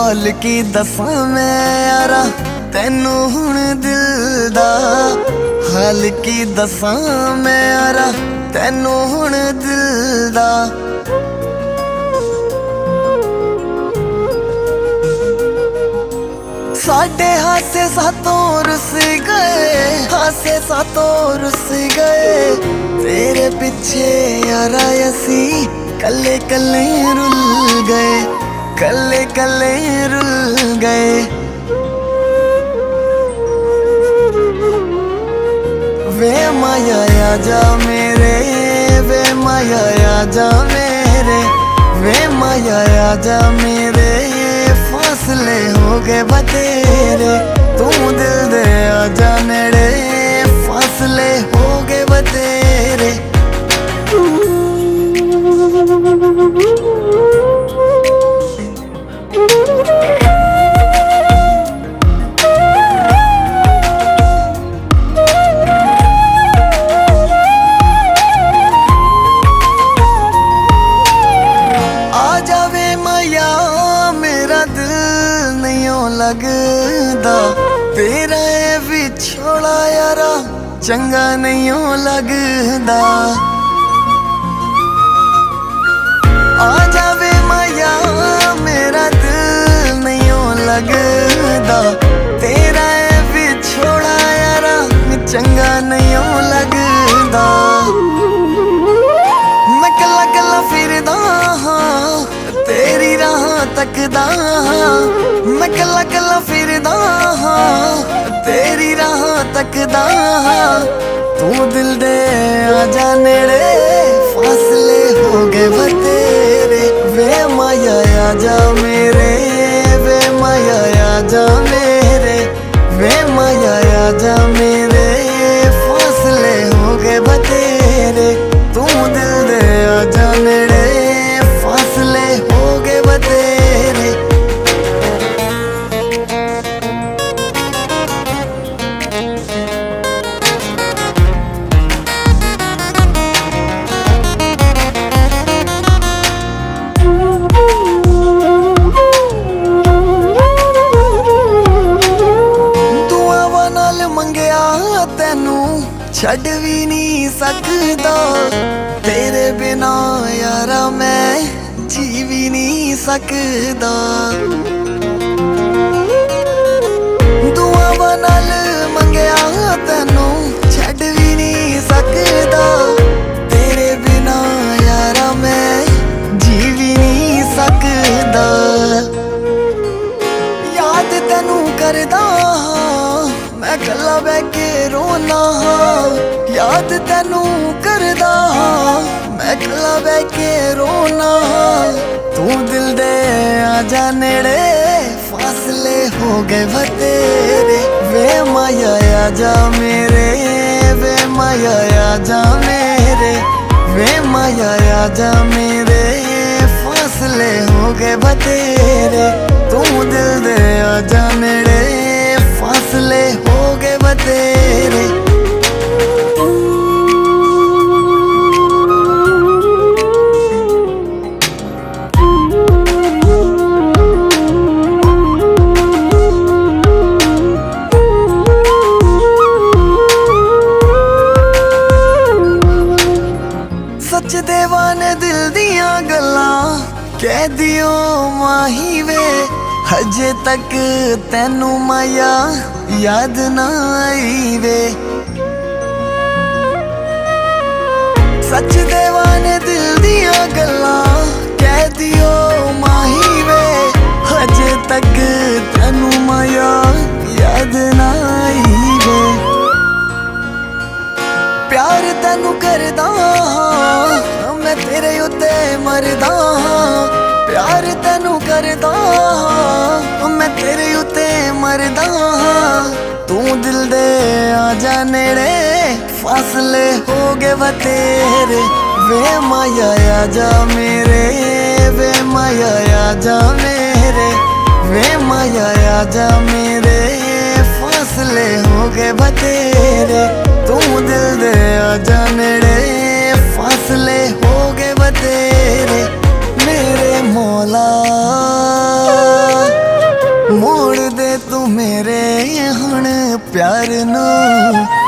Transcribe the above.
हाल की दसां मैं यारा तैनू हुण दिल दा। हाल की दसां मैं यारा तैनू हुण दिल दा। साडे हासे सातों रुस गए, हासे सातों रुस गए। तेरे पिछे यारा असी कल्ले कल्ले रुल गए, कल्ले कल्ले रुल गए। वे माया आजा मेरे, वे माया आजा मेरे, वे माया आजा मेरे। फासले हो गए बतेरे, तू दिल दे आजा नेड़े। फासले हो गए बतेरे। लगदा तेरा ये विछोड़ा यारा चंगा नहीं लगदा। आ जावे माया मेरा दिल नहीं लगदा। तेरा ये विछोड़ा यारा चंगा नहीं लगदा। मैं कला कला फिरदा हाँ तेरी राह तकदा। मैं कला कला फिरदा हाँ तेरी राह तकदा। तू दिल दे आजा नेड़े, फासले हो गए बतेरे। वे माया आजा मेरे, वे माया आजा मेरे, वे माया आजा मेरे। फासले हो गए बतेरे, तू दिल दे आजा नेड़े। फासले हो गए बतेरे। तैनू छड़ भी नहीं सकदा, तेरे बिना यारा मैं जी भी नहीं सकदा। दुआवां नाल मंगया तैनू छड़ भी नहीं सकदा। तेरे बिना यारा मैं जी भी नहीं सकदा। याद तैनू करदा मैं कला बह के रोना हाँ। याद तैनू करदा मैं कला बह के रोना हाँ। तू दिल दे आजा नेड़े, फासले हो गए बतेरे। वे माया आजा मेरे, वे माया आजा मेरे, वे माया आजा मेरे। फासले हो गए बतेरे, तू दिल दे आजा नेड़े। फासले हो गए बतेरे। सच देवा ने दिल दियां गल्लां कह दियो माही वे। हजे तक तैनू माया याद ना आई वे। सच देवा ने दिल दिया गल्लां कह दियो माही वे। हजे तक तैनू माया याद ना आई वे। प्यार तैनू करदा हाँ मैं तेरे उत्ते मरदा। प्यार तैनू करदा हाँ मैं तेरे उत्ते मरदा। तू दिल दे आजा नेड़े, फासले हो गए बतेरे। वे माया आजा मेरे, वे माया आजा मेरे, वे माया आजा मेरे। फासले हो गए बतेरे, तू दिल दे आजा नेड़े। फासले हो गए बतेरे मेरे मौला। प्यार नू